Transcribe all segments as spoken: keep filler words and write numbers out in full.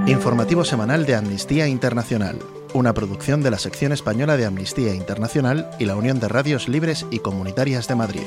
Informativo semanal de Amnistía Internacional, una producción de la sección española de Amnistía Internacional y la Unión de Radios Libres y Comunitarias de Madrid.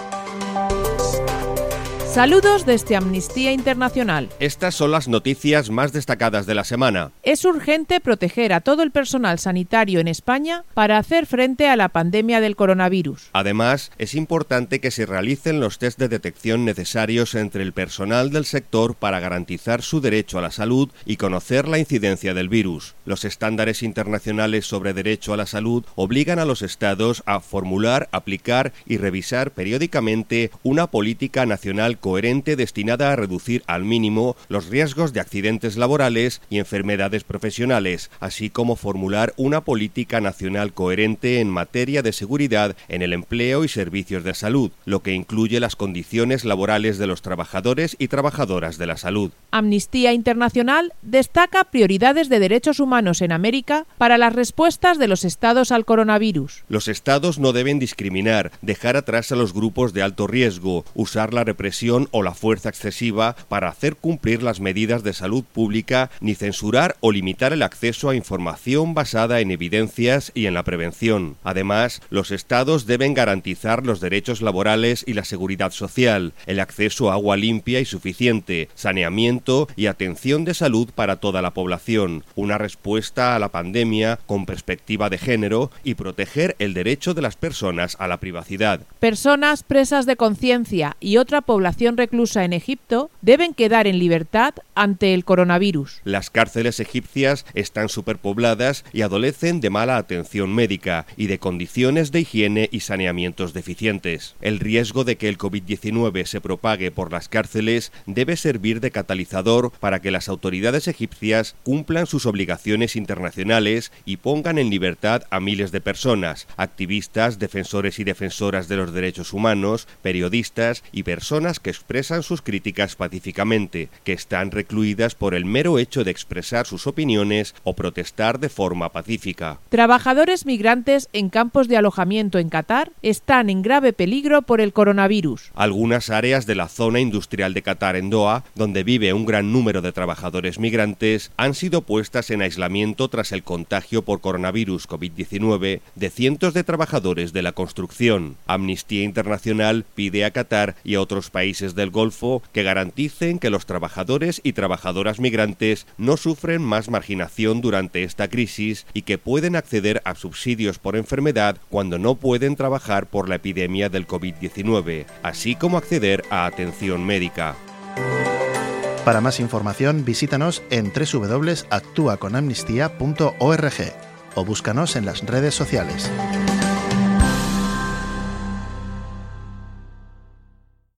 Saludos desde Amnistía Internacional. Estas son las noticias más destacadas de la semana. Es urgente proteger a todo el personal sanitario en España para hacer frente a la pandemia del coronavirus. Además, es importante que se realicen los test de detección necesarios entre el personal del sector para garantizar su derecho a la salud y conocer la incidencia del virus. Los estándares internacionales sobre derecho a la salud obligan a los Estados a formular, aplicar y revisar periódicamente una política nacional coherente destinada a reducir al mínimo los riesgos de accidentes laborales y enfermedades profesionales, así como formular una política nacional coherente en materia de seguridad en el empleo y servicios de salud, lo que incluye las condiciones laborales de los trabajadores y trabajadoras de la salud. Amnistía Internacional destaca prioridades de derechos humanos en América para las respuestas de los estados al coronavirus. Los estados no deben discriminar, dejar atrás a los grupos de alto riesgo, usar la represión o la fuerza excesiva para hacer cumplir las medidas de salud pública, ni censurar o limitar el acceso a información basada en evidencias y en la prevención. Además, los estados deben garantizar los derechos laborales y la seguridad social, el acceso a agua limpia y suficiente, saneamiento y atención de salud para toda la población, una respuesta a la pandemia con perspectiva de género y proteger el derecho de las personas a la privacidad. Personas presas de conciencia y otra población reclusa en Egipto deben quedar en libertad ante el coronavirus. Las cárceles egipcias están superpobladas y adolecen de mala atención médica y de condiciones de higiene y saneamientos deficientes. El riesgo de que el COVID diecinueve se propague por las cárceles debe servir de catalizador para que las autoridades egipcias cumplan sus obligaciones internacionales y pongan en libertad a miles de personas, activistas, defensores y defensoras de los derechos humanos, periodistas y personas que expresan sus críticas pacíficamente, que están recluidas por el mero hecho de expresar sus opiniones o protestar de forma pacífica. Trabajadores migrantes en campos de alojamiento en Qatar están en grave peligro por el coronavirus. Algunas áreas de la zona industrial de Qatar en Doha, donde vive un gran número de trabajadores migrantes, han sido puestas en aislamiento tras el contagio por coronavirus COVID diecinueve de cientos de trabajadores de la construcción. Amnistía Internacional pide a Qatar y a otros países del Golfo que garanticen que los trabajadores y trabajadoras migrantes no sufren más marginación durante esta crisis y que pueden acceder a subsidios por enfermedad cuando no pueden trabajar por la epidemia del COVID diecinueve, así como acceder a atención médica. Para más información, visítanos en doble u doble u doble u punto actúa con amnistía punto org o búscanos en las redes sociales.